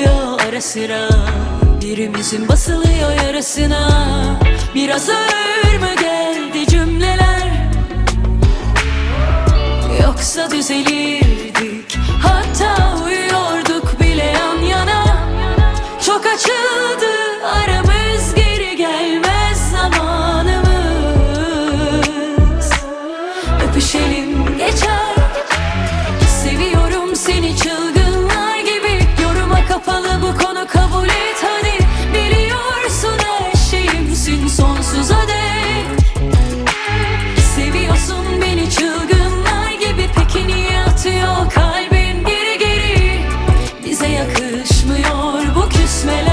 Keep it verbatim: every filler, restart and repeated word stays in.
oluyor ara sıra, birimizin basılıyor yarasına. Biraz ağır mı geldi cümleler, yoksa düzelirdik, hatta uyuyorduk bile yan yana. Çok açıldı aramız, geri gelmez zamanımız. Öpüşelim geçer, seviyorum seni çılgınlar gibi. Yoruma kapalı bu konu, kabul et hadi. Biliyorsun her şeyimsin sonsuza dek. Seviyorsun beni çılgınlar gibi, peki niye atıyor kalbin geri geri? Bize yakışmıyor bu küsmeler.